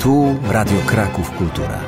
Tu Radio Kraków Kultura.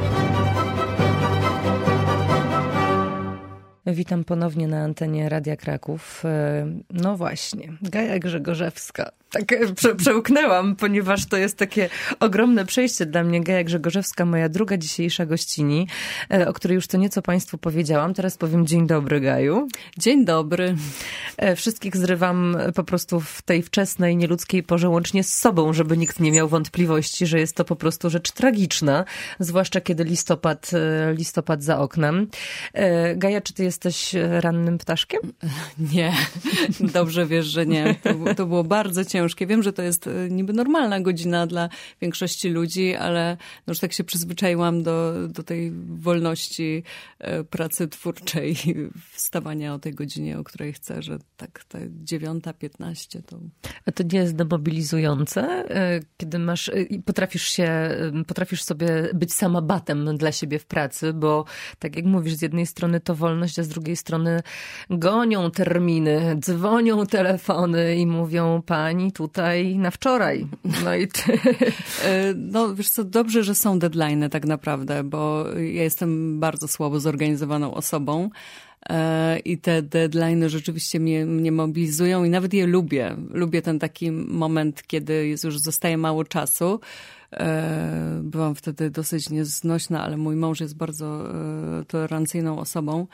Witam ponownie na antenie Radia Kraków. No właśnie, Gaja Grzegorzewska. Tak przełknęłam, ponieważ to jest takie ogromne przejście dla mnie. Gaja Grzegorzewska, moja druga dzisiejsza gościni, o której już co nieco Państwu powiedziałam. Teraz powiem dzień dobry, Gaju. Dzień dobry. Wszystkich zrywam po prostu w tej wczesnej, nieludzkiej porze łącznie z sobą, żeby nikt nie miał wątpliwości, że jest to po prostu rzecz tragiczna, zwłaszcza kiedy listopad za oknem. Gaja, czy ty jesteś rannym ptaszkiem? Nie, dobrze wiesz, że nie. To było bardzo ciężkie. Wiem, że to jest niby normalna godzina dla większości ludzi, ale już tak się przyzwyczaiłam do tej wolności pracy twórczej, wstawania o tej godzinie, o której chcę, że tak ta 9:15 to... A to nie jest demobilizujące, kiedy potrafisz sobie być samabatem dla siebie w pracy, bo tak jak mówisz, z jednej strony to wolność, a z drugiej strony gonią terminy, dzwonią telefony i mówią: pani tutaj na wczoraj. No i ty... No wiesz co, dobrze, że są deadline'y tak naprawdę, bo ja jestem bardzo słabo zorganizowaną osobą i te deadline'y rzeczywiście mnie mobilizują i nawet je lubię. Lubię ten taki moment, kiedy już zostaje mało czasu. Byłam wtedy dosyć nieznośna, ale mój mąż jest bardzo tolerancyjną osobą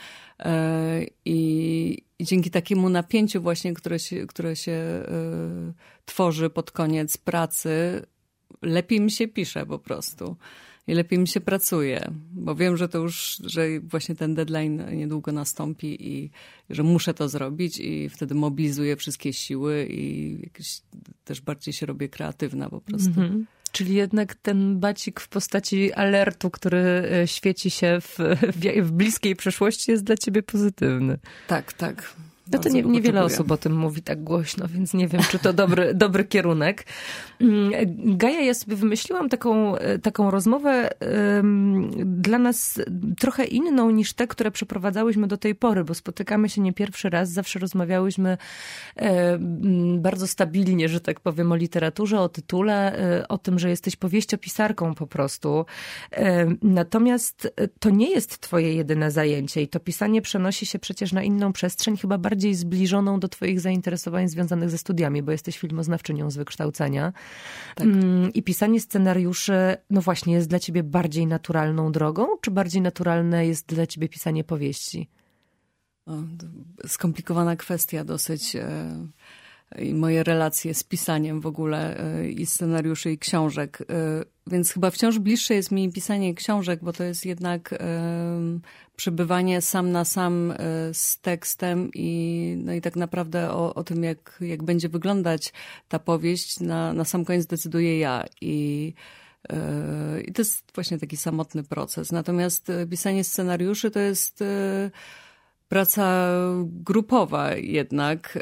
i dzięki takiemu napięciu właśnie, które się tworzy pod koniec pracy, lepiej mi się pisze po prostu. I lepiej mi się pracuje, bo wiem, że że właśnie ten deadline niedługo nastąpi i że muszę to zrobić i wtedy mobilizuję wszystkie siły i jakieś też bardziej się robię kreatywna po prostu. Mhm. Czyli jednak ten bacik w postaci alertu, który świeci się w bliskiej przyszłości, jest dla ciebie pozytywny. Tak, tak. No to niewiele osób o tym mówi tak głośno, więc nie wiem, czy to dobry kierunek. Gaja, ja sobie wymyśliłam taką rozmowę dla nas trochę inną niż te, które przeprowadzałyśmy do tej pory, bo spotykamy się nie pierwszy raz, zawsze rozmawiałyśmy bardzo stabilnie, że tak powiem, o literaturze, o tytule, o tym, że jesteś powieściopisarką po prostu. Natomiast to nie jest twoje jedyne zajęcie i to pisanie przenosi się przecież na inną przestrzeń, chyba bardziej zbliżoną do twoich zainteresowań związanych ze studiami, bo jesteś filmoznawczynią z wykształcenia. Tak. I pisanie scenariuszy, no właśnie, jest dla ciebie bardziej naturalną drogą, czy bardziej naturalne jest dla ciebie pisanie powieści? Skomplikowana kwestia dosyć. I moje relacje z pisaniem w ogóle i scenariuszy i książek. Więc chyba wciąż bliższe jest mi pisanie książek, bo to jest jednak przebywanie sam na sam z tekstem no i tak naprawdę o tym, jak będzie wyglądać ta powieść, na sam koniec decyduję ja. I to jest właśnie taki samotny proces. Natomiast pisanie scenariuszy to jest... praca grupowa jednak.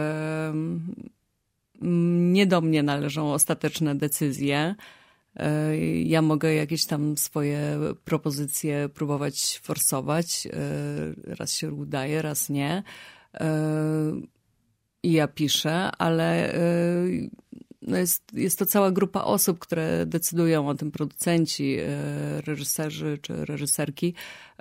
Nie do mnie należą ostateczne decyzje. Ja mogę jakieś tam swoje propozycje próbować forsować. Raz się udaje, raz nie. I ja piszę, ale no jest to cała grupa osób, które decydują o tym. Producenci, reżyserzy czy reżyserki.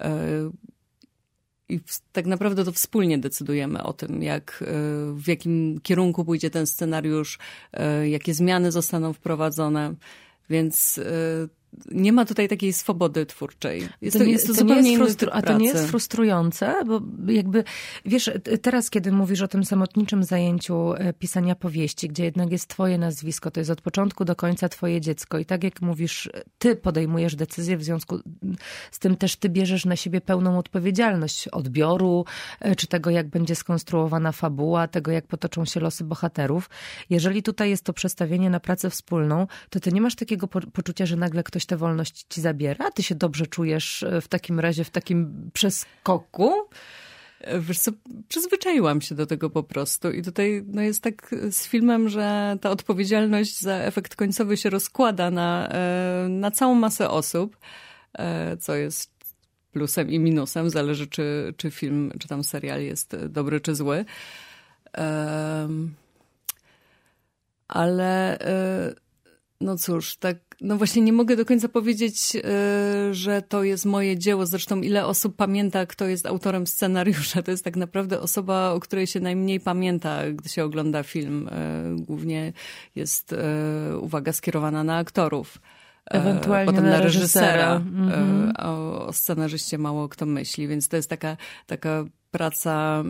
I tak naprawdę to wspólnie decydujemy o tym, w jakim kierunku pójdzie ten scenariusz, jakie zmiany zostaną wprowadzone, więc nie ma tutaj takiej swobody twórczej. Jest to zupełnie inny typ pracy. A to nie jest frustrujące? Bo jakby, wiesz, teraz kiedy mówisz o tym samotniczym zajęciu pisania powieści, gdzie jednak jest twoje nazwisko, to jest od początku do końca twoje dziecko i tak jak mówisz, ty podejmujesz decyzję, w związku z tym też ty bierzesz na siebie pełną odpowiedzialność odbioru, czy tego, jak będzie skonstruowana fabuła, tego, jak potoczą się losy bohaterów. Jeżeli tutaj jest to przestawienie na pracę wspólną, to ty nie masz takiego poczucia, że nagle ktoś tę wolność ci zabiera? Ty się dobrze czujesz w takim razie, w takim przeskoku? Wiesz co, przyzwyczaiłam się do tego po prostu i tutaj no jest tak z filmem, że ta odpowiedzialność za efekt końcowy się rozkłada na całą masę osób, co jest plusem i minusem, zależy czy film, czy tam serial jest dobry czy zły. Ale No cóż, tak, no właśnie nie mogę do końca powiedzieć, że to jest moje dzieło. Zresztą ile osób pamięta, kto jest autorem scenariusza. To jest tak naprawdę osoba, o której się najmniej pamięta, gdy się ogląda film. Głównie jest uwaga skierowana na aktorów. Ewentualnie potem na reżysera. A o scenarzyście mało kto myśli, więc to jest taka praca...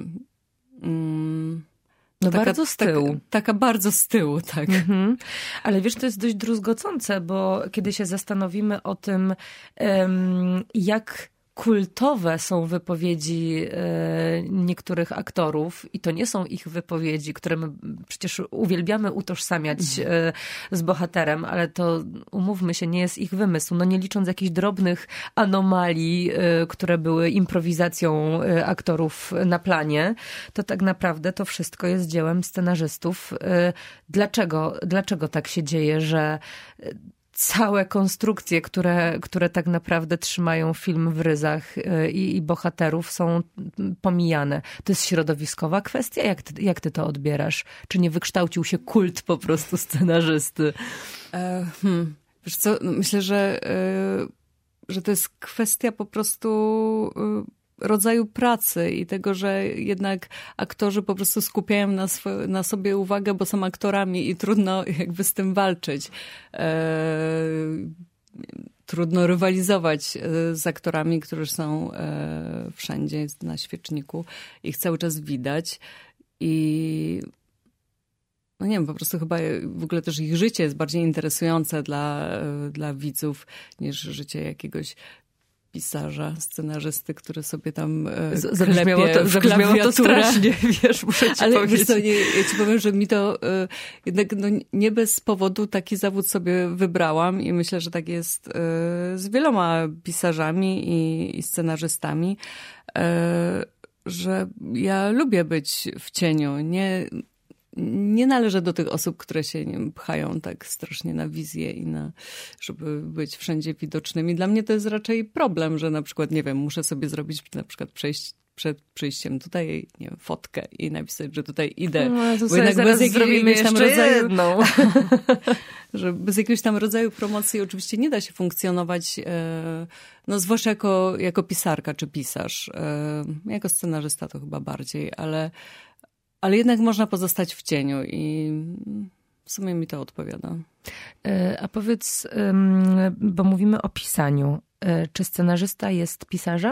No bardzo z tyłu. Taka bardzo z tyłu, tak. Ale wiesz, to jest dość druzgocące, bo kiedy się zastanowimy o tym, jak kultowe są wypowiedzi niektórych aktorów i to nie są ich wypowiedzi, które my przecież uwielbiamy utożsamiać z bohaterem, ale to, umówmy się, nie jest ich wymysł. No nie licząc jakichś drobnych anomalii, które były improwizacją aktorów na planie, to tak naprawdę to wszystko jest dziełem scenarzystów. Dlaczego tak się dzieje, że całe konstrukcje, które tak naprawdę trzymają film w ryzach i bohaterów są pomijane? To jest środowiskowa kwestia? Jak ty to odbierasz? Czy nie wykształcił się kult po prostu scenarzysty? Wiesz co, myślę, że to jest kwestia po prostu rodzaju pracy i tego, że jednak aktorzy po prostu skupiają na sobie uwagę, bo są aktorami i trudno jakby z tym walczyć. Trudno rywalizować z aktorami, którzy są wszędzie na świeczniku. Ich cały czas widać i no nie wiem, po prostu chyba w ogóle też ich życie jest bardziej interesujące dla widzów niż życie jakiegoś pisarza, scenarzysty, który sobie tam zabrzmiało to strasznie, wiesz, muszę ci powiedzieć. Wiesz co, ja ci powiem, że mi to jednak nie bez powodu taki zawód sobie wybrałam i myślę, że tak jest z wieloma pisarzami i scenarzystami, że ja lubię być w cieniu. Nie należę do tych osób, które się pchają tak strasznie na wizję i żeby być wszędzie widocznymi. Dla mnie to jest raczej problem, że na przykład, nie wiem, muszę sobie zrobić na przykład przed przyjściem tutaj, nie wiem, fotkę i napisać, że tutaj idę. No, to bo jednak zaraz zrobimy jeszcze jedną. Że bez jakiegoś tam rodzaju promocji oczywiście nie da się funkcjonować, no zwłaszcza jako pisarka czy pisarz. Jako scenarzysta to chyba bardziej, ale jednak można pozostać w cieniu i w sumie mi to odpowiada. A powiedz, bo mówimy o pisaniu. Czy scenarzysta jest pisarzem?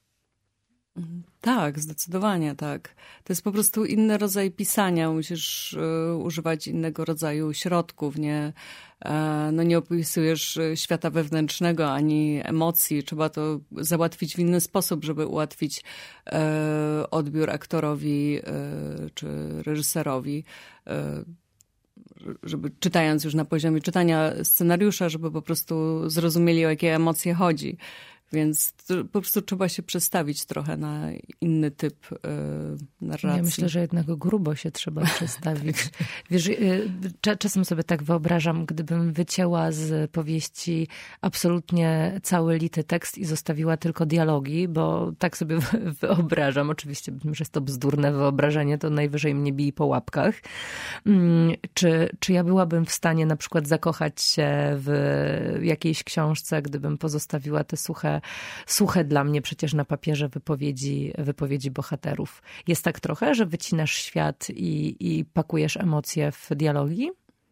Tak, zdecydowanie tak. To jest po prostu inny rodzaj pisania. Musisz używać innego rodzaju środków. Nie opisujesz świata wewnętrznego ani emocji. Trzeba to załatwić w inny sposób, żeby ułatwić odbiór aktorowi czy reżyserowi. Żeby czytając już na poziomie czytania scenariusza, żeby po prostu zrozumieli, o jakie emocje chodzi. Więc po prostu trzeba się przestawić trochę na inny typ narracji. Ja myślę, że jednak grubo się trzeba przestawić. Wiesz, czasem sobie tak wyobrażam, gdybym wycięła z powieści absolutnie cały lity tekst i zostawiła tylko dialogi, bo tak sobie wyobrażam. Oczywiście, że jest to bzdurne wyobrażenie, to najwyżej mnie bije po łapkach. Czy ja byłabym w stanie na przykład zakochać się w jakiejś książce, gdybym pozostawiła te suche dla mnie przecież na papierze wypowiedzi bohaterów. Jest tak trochę, że wycinasz świat i pakujesz emocje w dialogi?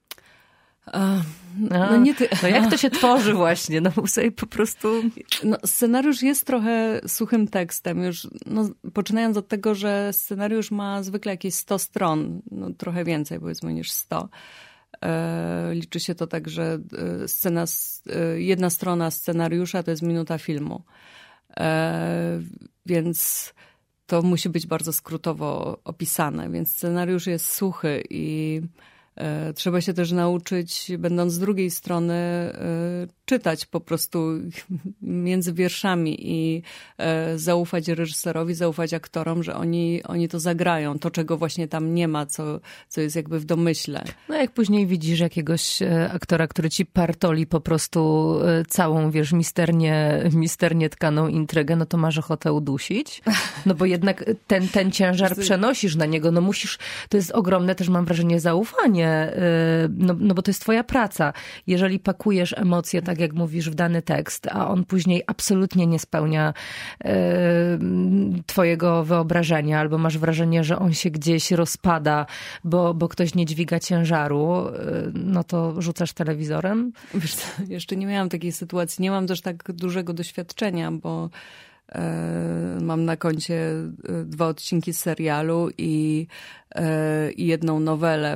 No jak to się tworzy właśnie? No sobie po prostu... No, scenariusz jest trochę suchym tekstem. Już poczynając od tego, że scenariusz ma zwykle jakieś 100 stron. No, trochę więcej powiedzmy niż 100. Liczy się to tak, że jedna strona scenariusza to jest minuta filmu. Więc to musi być bardzo skrótowo opisane. Więc scenariusz jest suchy i trzeba się też nauczyć, będąc z drugiej strony, czytać po prostu między wierszami i zaufać reżyserowi, zaufać aktorom, że oni to zagrają. To, czego właśnie tam nie ma, co jest jakby w domyśle. No jak później widzisz jakiegoś aktora, który ci partoli po prostu całą, wiesz, misternie tkaną intrygę, no to masz ochotę udusić. No bo jednak ten ciężar przenosisz na niego. No musisz, to jest ogromne też, mam wrażenie, zaufanie faktycznie, no bo to jest twoja praca. Jeżeli pakujesz emocje, tak jak mówisz, w dany tekst, a on później absolutnie nie spełnia twojego wyobrażenia, albo masz wrażenie, że on się gdzieś rozpada, bo ktoś nie dźwiga ciężaru, no to rzucasz telewizorem? Wiesz co, jeszcze nie miałam takiej sytuacji. Nie mam też tak dużego doświadczenia, bo mam na koncie 2 odcinki serialu i jedną nowelę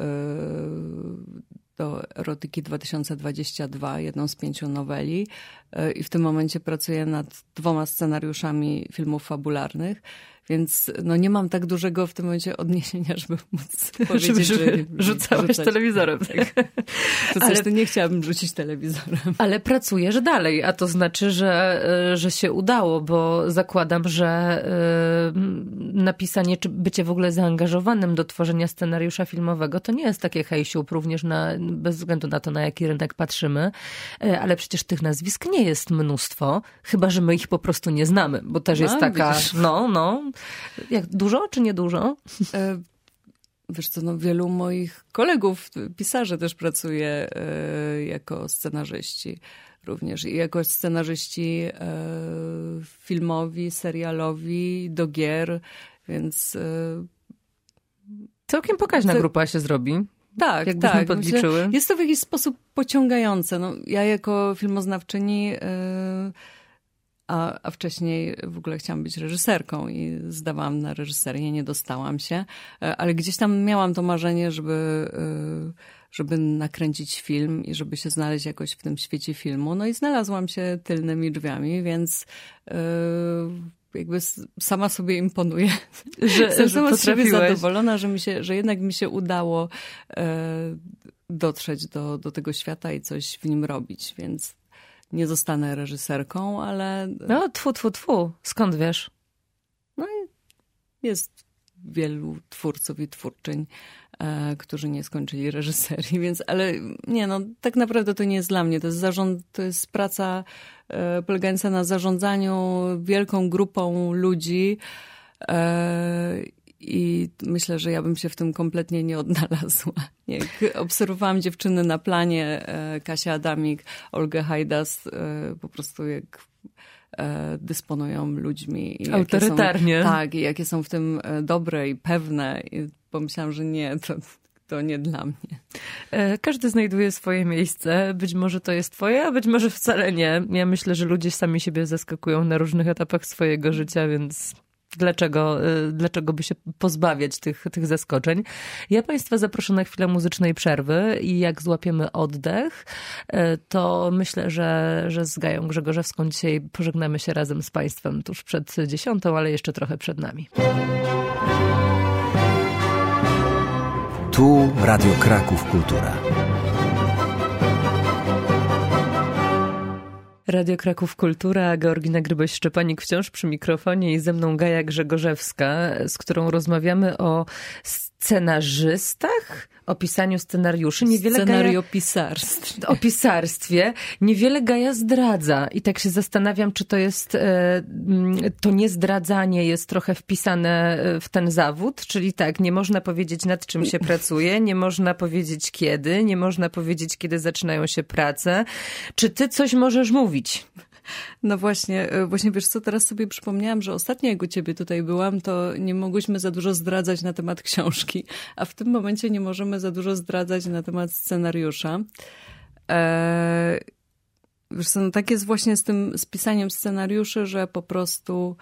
do Erotyki 2022, jedną z 5 noweli. I w tym momencie pracuję nad 2 scenariuszami filmów fabularnych. Więc no nie mam tak dużego w tym momencie odniesienia, żeby móc powiedzieć, że rzucałeś telewizorem. Tak. To coś, to nie chciałabym rzucić telewizorem. Ale pracujesz dalej, a to znaczy, że się udało, bo zakładam, że napisanie, czy bycie w ogóle zaangażowanym do tworzenia scenariusza filmowego, to nie jest takie hejsiup, również bez względu na to, na jaki rynek patrzymy, ale przecież tych nazwisk nie jest mnóstwo, chyba że my ich po prostu nie znamy, bo też jest taka, widzisz. Jak dużo czy niedużo? Wiesz co, no wielu moich kolegów, pisarzy też pracuje jako scenarzyści również. I jako scenarzyści filmowi, serialowi, do gier, więc... Całkiem pokaźna grupa się zrobi. Tak, jakbyśmy podliczyły. Myślę, jest to w jakiś sposób pociągające. No, ja jako filmoznawczyni... A wcześniej w ogóle chciałam być reżyserką i zdawałam na reżyserię, nie dostałam się, ale gdzieś tam miałam to marzenie, żeby nakręcić film i żeby się znaleźć jakoś w tym świecie filmu. No i znalazłam się tylnymi drzwiami, więc jakby sama sobie imponuję. Jestem sama z siebie zadowolona, że jednak mi się udało dotrzeć do tego świata i coś w nim robić, więc nie zostanę reżyserką, ale... No, tfu. Skąd wiesz? No i jest wielu twórców i twórczyń, którzy nie skończyli reżyserii, więc... Ale nie, no tak naprawdę to nie jest dla mnie. To jest praca polegająca na zarządzaniu wielką grupą ludzi i myślę, że ja bym się w tym kompletnie nie odnalazła. Jak obserwowałam dziewczyny na planie, Kasia Adamik, Olgę Hajdas, po prostu jak dysponują ludźmi. I autorytarnie. Tak, i jakie są w tym dobre i pewne. I pomyślałam, że nie, to nie dla mnie. Każdy znajduje swoje miejsce. Być może to jest twoje, a być może wcale nie. Ja myślę, że ludzie sami siebie zaskakują na różnych etapach swojego życia, więc... Dlaczego by się pozbawiać tych zaskoczeń? Ja Państwa zaproszę na chwilę muzycznej przerwy i jak złapiemy oddech, to myślę, że z Gają Grzegorzewską dzisiaj pożegnamy się razem z Państwem tuż przed 10, ale jeszcze trochę przed nami. Tu Radio Kraków Kultura. Radio Kraków Kultura, Georgina Gryboś-Szczepanik wciąż przy mikrofonie i ze mną Gaja Grzegorzewska, z którą rozmawiamy o scenarzystach, o pisaniu scenariuszy. Scenariopisarstwie. O pisarstwie. Niewiele Gaja zdradza i tak się zastanawiam, czy to jest, to niezdradzanie jest trochę wpisane w ten zawód, czyli tak, nie można powiedzieć, nad czym się pracuje, nie można powiedzieć kiedy, nie można powiedzieć, kiedy zaczynają się prace. Czy ty coś możesz mówić? No właśnie wiesz co, teraz sobie przypomniałam, że ostatnio jak u ciebie tutaj byłam, to nie mogłyśmy za dużo zdradzać na temat książki, a w tym momencie nie możemy za dużo zdradzać na temat scenariusza. Wiesz co, no tak jest właśnie z pisaniem scenariuszy, że po prostu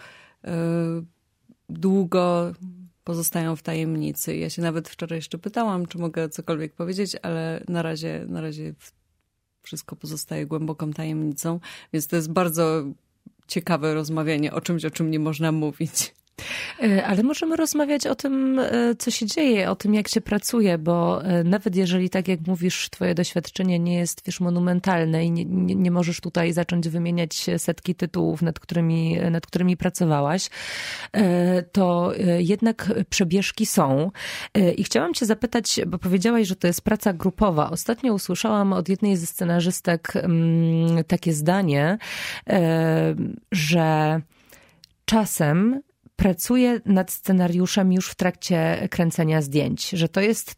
długo pozostają w tajemnicy. Ja się nawet wczoraj jeszcze pytałam, czy mogę cokolwiek powiedzieć, ale na razie wszystko pozostaje głęboką tajemnicą, więc to jest bardzo ciekawe rozmawianie o czymś, o czym nie można mówić. Ale możemy rozmawiać o tym, co się dzieje, o tym, jak się pracuje, bo nawet jeżeli, tak jak mówisz, twoje doświadczenie nie jest, wiesz, monumentalne i nie możesz tutaj zacząć wymieniać setki tytułów, nad którymi pracowałaś, to jednak przebieżki są. I chciałam cię zapytać, bo powiedziałaś, że to jest praca grupowa. Ostatnio usłyszałam od jednej ze scenarzystek takie zdanie, że czasem pracuje nad scenariuszem już w trakcie kręcenia zdjęć, że to jest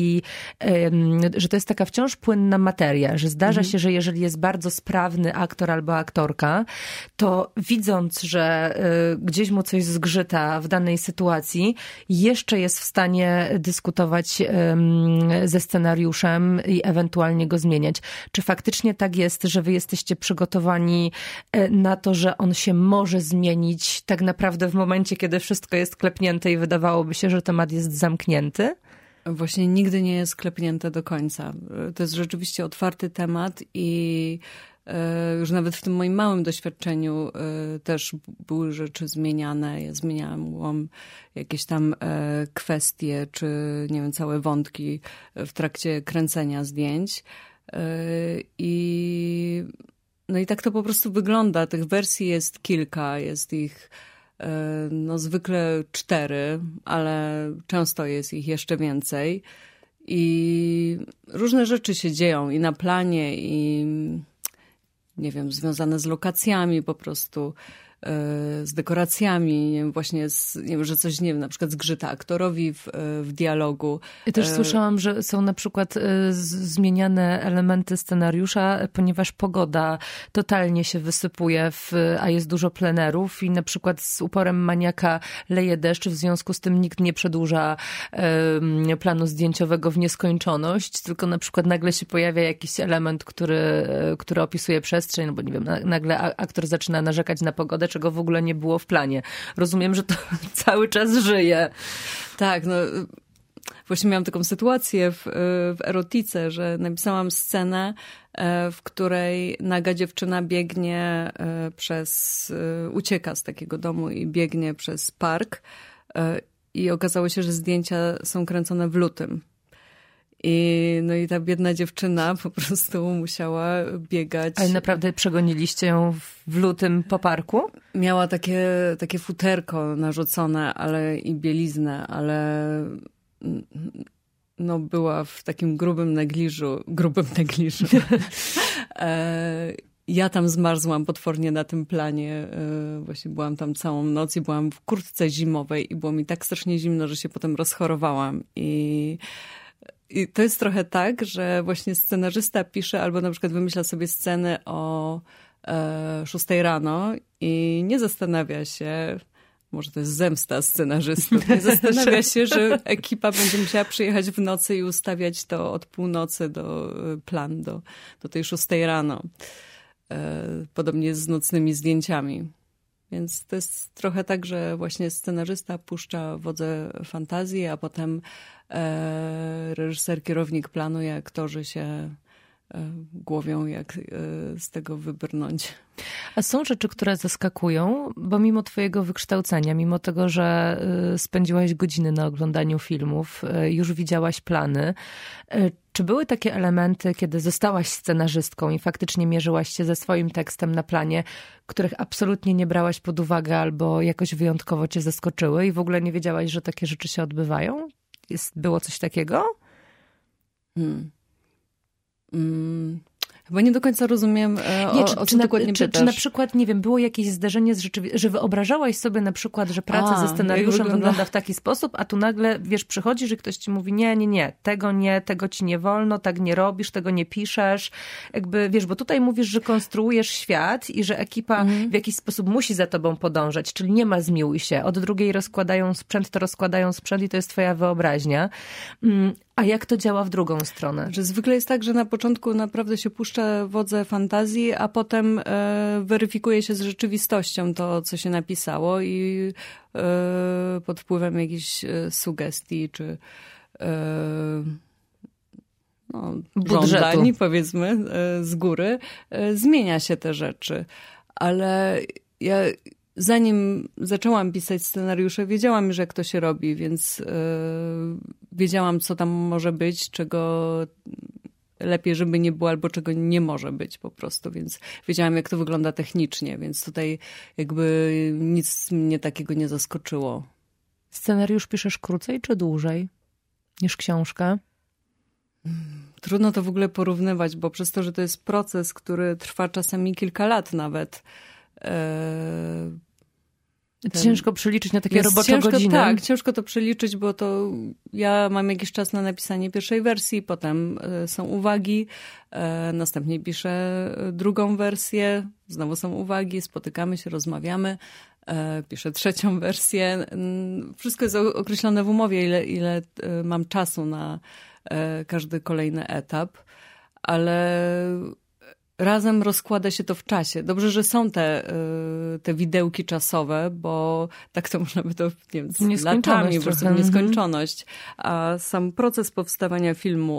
taka wciąż płynna materia, że zdarza się, że jeżeli jest bardzo sprawny aktor albo aktorka, to widząc, że gdzieś mu coś zgrzyta w danej sytuacji, jeszcze jest w stanie dyskutować ze scenariuszem i ewentualnie go zmieniać. Czy faktycznie tak jest, że wy jesteście przygotowani na to, że on się może zmienić tak naprawdę w momencie, kiedy wszystko jest klepnięte i wydawałoby się, że temat jest zamknięty? Właśnie nigdy nie jest klepnięte do końca. To jest rzeczywiście otwarty temat i już nawet w tym moim małym doświadczeniu też były rzeczy zmieniane. Ja zmieniałam jakieś tam kwestie, czy nie wiem, całe wątki w trakcie kręcenia zdjęć. No i tak to po prostu wygląda. Tych wersji jest kilka, jest ich no zwykle 4, ale często jest ich jeszcze więcej. I różne rzeczy się dzieją i na planie, i nie wiem, związane z lokacjami po prostu, z dekoracjami, nie wiem, właśnie nie wiem, że coś, nie wiem, na przykład zgrzyta aktorowi w dialogu. Ja też słyszałam, że są na przykład zmieniane elementy scenariusza, ponieważ pogoda totalnie się wysypuje, a jest dużo plenerów i na przykład z uporem maniaka leje deszcz, w związku z tym nikt nie przedłuża planu zdjęciowego w nieskończoność, tylko na przykład nagle się pojawia jakiś element, który opisuje przestrzeń, no bo nie wiem, nagle aktor zaczyna narzekać na pogodę, czego w ogóle nie było w planie. Rozumiem, że to cały czas żyje. Tak, no właśnie miałam taką sytuację w erotice, że napisałam scenę, w której naga dziewczyna biegnie ucieka z takiego domu i biegnie przez park i okazało się, że zdjęcia są kręcone w lutym. No i ta biedna dziewczyna po prostu musiała biegać. Ale naprawdę przegoniliście ją w lutym po parku? Miała takie futerko narzucone, i bieliznę, ale no była w takim grubym negliżu. Ja tam zmarzłam potwornie na tym planie. Właśnie byłam tam całą noc i byłam w kurtce zimowej i było mi tak strasznie zimno, że się potem rozchorowałam. I to jest trochę tak, że właśnie scenarzysta pisze albo na przykład wymyśla sobie scenę o 6 rano i nie zastanawia się, może to jest zemsta scenarzystów, nie zastanawia się, że ekipa będzie musiała przyjechać w nocy i ustawiać to od północy plan do tej 6 rano. Podobnie jest z nocnymi zdjęciami. Więc to jest trochę tak, że właśnie scenarzysta puszcza wodze fantazji, a potem reżyser, kierownik planu i aktorzy się głowią, jak z tego wybrnąć. A są rzeczy, które zaskakują, bo mimo twojego wykształcenia, mimo tego, że spędziłaś godziny na oglądaniu filmów, już widziałaś plany, czy były takie elementy, kiedy zostałaś scenarzystką i faktycznie mierzyłaś się ze swoim tekstem na planie, których absolutnie nie brałaś pod uwagę albo jakoś wyjątkowo cię zaskoczyły i w ogóle nie wiedziałaś, że takie rzeczy się odbywają? Było coś takiego? Chyba nie do końca rozumiem, o co dokładnie pytasz. Czy na przykład, nie wiem, było jakieś zdarzenie z że wyobrażałaś sobie na przykład, że praca ze scenariuszem wygląda w taki sposób, a tu nagle, wiesz, przychodzisz i ktoś ci mówi nie, tego ci nie wolno, tak nie robisz, tego nie piszesz. Jakby, wiesz, bo tutaj mówisz, że konstruujesz świat i że ekipa w jakiś sposób musi za tobą podążać, czyli nie ma zmiłuj się. Od drugiej rozkładają sprzęt i to jest twoja wyobraźnia. A jak to działa w drugą stronę? Że zwykle jest tak, że na początku naprawdę się puszcza wodze fantazji, a potem weryfikuje się z rzeczywistością to, co się napisało i pod wpływem jakichś sugestii czy żądań, powiedzmy, z góry, zmienia się te rzeczy. Ale ja zanim zaczęłam pisać scenariusze, wiedziałam już, jak to się robi, więc wiedziałam, co tam może być, czego lepiej, żeby nie było, albo czego nie może być po prostu, więc wiedziałam, jak to wygląda technicznie, więc tutaj jakby nic mnie takiego nie zaskoczyło. Scenariusz piszesz krócej czy dłużej niż książkę? Trudno to w ogóle porównywać, bo przez to, że to jest proces, który trwa czasami kilka lat nawet, Ciężko przeliczyć na takie robocze godziny. Tak, ciężko to przeliczyć, bo to ja mam jakiś czas na napisanie pierwszej wersji, potem są uwagi, następnie piszę drugą wersję, znowu są uwagi, spotykamy się, rozmawiamy, piszę trzecią wersję. Wszystko jest określone w umowie, ile mam czasu na każdy kolejny etap, ale razem rozkłada się to w czasie. Dobrze, że są te widełki czasowe, bo tak to można by to, nie wiem, z latami, po prostu nieskończoność. A sam proces powstawania filmu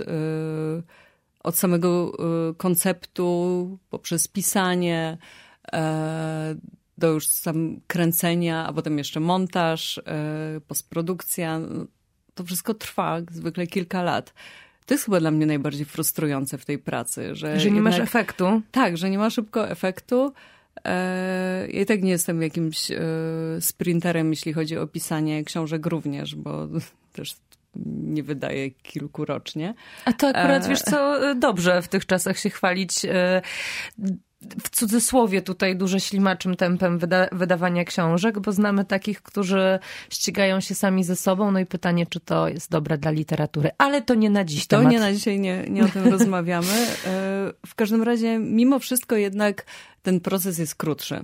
od samego konceptu, poprzez pisanie, do już sam kręcenia, a potem jeszcze montaż, postprodukcja, to wszystko trwa zwykle kilka lat. To jest chyba dla mnie najbardziej frustrujące w tej pracy. Że nie masz efektu? Tak, że nie ma szybko efektu. Ja i tak nie jestem jakimś sprinterem, jeśli chodzi o pisanie książek również, bo też nie wydaję kilku rocznie. A to akurat, wiesz co, dobrze w tych czasach się chwalić w cudzysłowie tutaj dużo ślimaczym tempem wydawania książek, bo znamy takich, którzy ścigają się sami ze sobą, no i pytanie, czy to jest dobre dla literatury. Ale to nie na dziś temat. To nie na dzisiaj, nie o tym rozmawiamy. W każdym razie, mimo wszystko jednak ten proces jest krótszy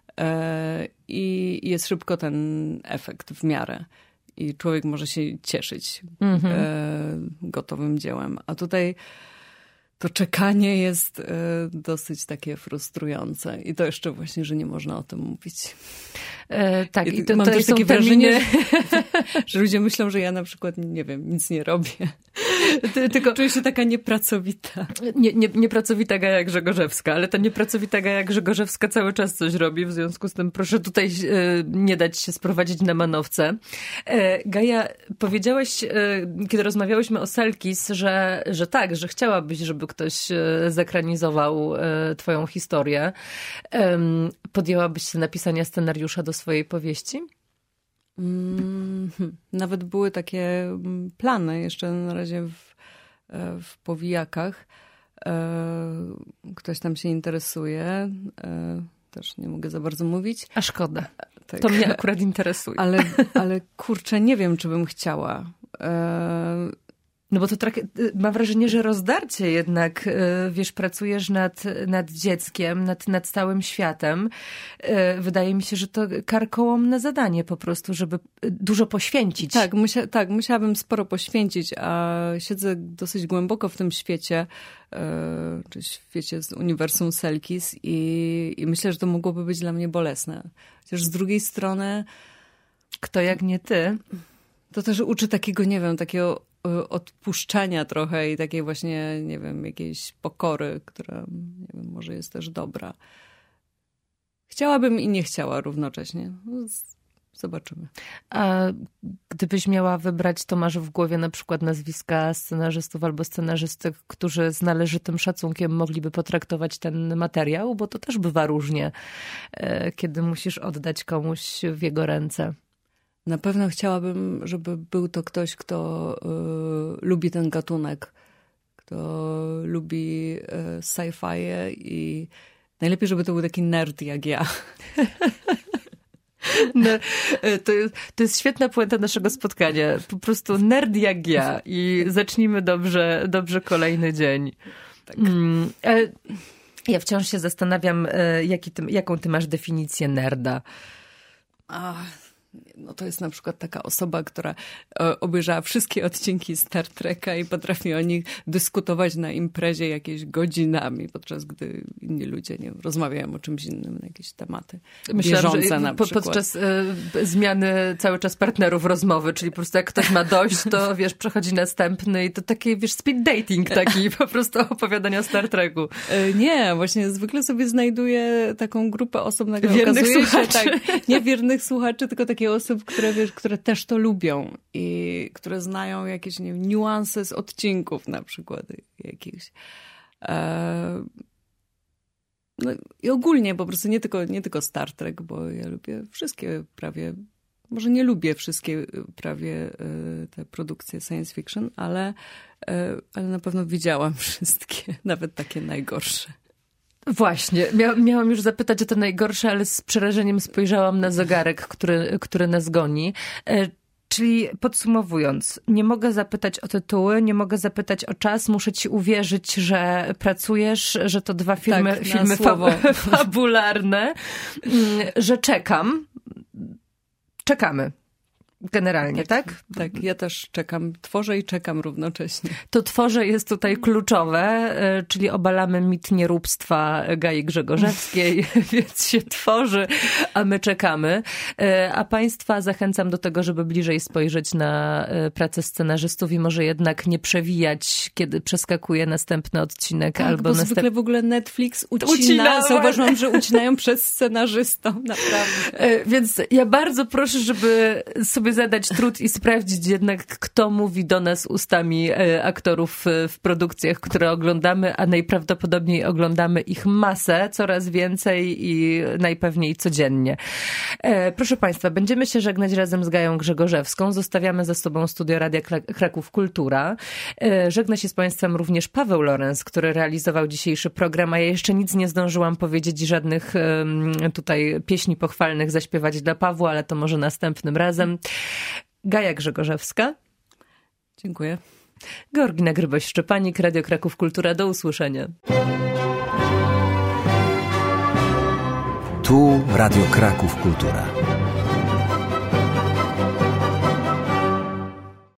i jest szybko ten efekt w miarę. I człowiek może się cieszyć gotowym dziełem. A tutaj to czekanie jest dosyć takie frustrujące. I to jeszcze właśnie, że nie można o tym mówić. Tak, i to, mam to też są takie terminy, wrażenie, że ludzie myślą, że ja na przykład, nie wiem, nic nie robię. Tylko czuję się taka niepracowita. Niepracowita Gaja Grzegorzewska, ale ta niepracowita Gaja Grzegorzewska cały czas coś robi, w związku z tym proszę tutaj nie dać się sprowadzić na manowce. Gaja, powiedziałaś, kiedy rozmawiałyśmy o Selkis, że tak, że chciałabyś, żeby ktoś zekranizował twoją historię. Podjęłabyś się napisania scenariusza do swojej powieści? Nawet były takie plany jeszcze na razie w powijakach. Ktoś tam się interesuje. Też nie mogę za bardzo mówić. A szkoda. Tak. To mnie akurat interesuje. Ale kurczę, nie wiem, czy bym chciała. No bo to mam wrażenie, że rozdarcie jednak, wiesz, pracujesz nad dzieckiem, nad całym światem. Wydaje mi się, że to karkołomne zadanie po prostu, żeby dużo poświęcić. Tak, musiałabym sporo poświęcić, a siedzę dosyć głęboko w tym świecie, czy świecie z uniwersum Selkis i myślę, że to mogłoby być dla mnie bolesne. Chociaż z drugiej strony... Kto jak nie ty? To też uczy takiego, nie wiem, takiego odpuszczania trochę i takiej właśnie, nie wiem, jakiejś pokory, która, nie wiem, może jest też dobra. Chciałabym i nie chciała równocześnie. Zobaczymy. A gdybyś miała wybrać, to masz w głowie na przykład nazwiska scenarzystów albo scenarzystek, którzy z należytym szacunkiem mogliby potraktować ten materiał, bo to też bywa różnie, kiedy musisz oddać komuś w jego ręce. Na pewno chciałabym, żeby był to ktoś, kto lubi ten gatunek, kto lubi sci-fi i najlepiej, żeby to był taki nerd jak ja. No, to jest świetna puenta naszego spotkania. Po prostu nerd jak ja i zacznijmy dobrze kolejny dzień. Tak. Ja wciąż się zastanawiam, jaką ty masz definicję nerda. No to jest na przykład taka osoba, która obejrzała wszystkie odcinki Star Treka i potrafi o nich dyskutować na imprezie jakieś godzinami, podczas gdy inni ludzie nie rozmawiają o czymś innym, na jakieś tematy bieżące że na przykład. Podczas zmiany cały czas partnerów rozmowy, czyli po prostu jak ktoś ma dość, to wiesz, przechodzi następny i to taki, wiesz, speed dating taki, po prostu opowiadania o Star Treku. Nie, właśnie zwykle sobie znajduję taką grupę osób, nagle wiernych okazuje słuchaczy. się, tak, nie wiernych słuchaczy, tylko takich osób, które, wiesz, które też to lubią i które znają jakieś, nie wiem, niuanse z odcinków na przykład jakichś. No i ogólnie po prostu nie tylko Star Trek, bo ja lubię wszystkie prawie, może nie lubię wszystkie prawie te produkcje science fiction, ale na pewno widziałam wszystkie, nawet takie najgorsze. Właśnie, miałam już zapytać o to najgorsze, ale z przerażeniem spojrzałam na zegarek, który nas goni. Czyli podsumowując, nie mogę zapytać o tytuły, nie mogę zapytać o czas, muszę ci uwierzyć, że pracujesz, że to 2 filmy fabularne, że czekamy. Generalnie, tak? Tak, ja też czekam. Tworzę i czekam równocześnie. To tworzę jest tutaj kluczowe, czyli obalamy mit nieróbstwa Gai Grzegorzewskiej, więc się tworzy, a my czekamy. A państwa zachęcam do tego, żeby bliżej spojrzeć na pracę scenarzystów i może jednak nie przewijać, kiedy przeskakuje następny odcinek. Tak, albo bo zwykle w ogóle Netflix ucina. Zauważyłam, że ucinają przed scenarzystą, naprawdę. Więc ja bardzo proszę, żeby sobie zadać trud i sprawdzić jednak, kto mówi do nas ustami aktorów w produkcjach, które oglądamy, a najprawdopodobniej oglądamy ich masę, coraz więcej i najpewniej codziennie. Proszę Państwa, będziemy się żegnać razem z Gają Grzegorzewską. Zostawiamy za sobą studio Radia Kraków Kultura. Żegna się z Państwem również Paweł Lorenz, który realizował dzisiejszy program, a ja jeszcze nic nie zdążyłam powiedzieć i żadnych tutaj pieśni pochwalnych zaśpiewać dla Pawła, ale to może następnym razem. Gaja Grzegorzewska. Dziękuję. Georgina Gryboś-Szczepanik, Radio Kraków Kultura. Do usłyszenia. Tu Radio Kraków Kultura.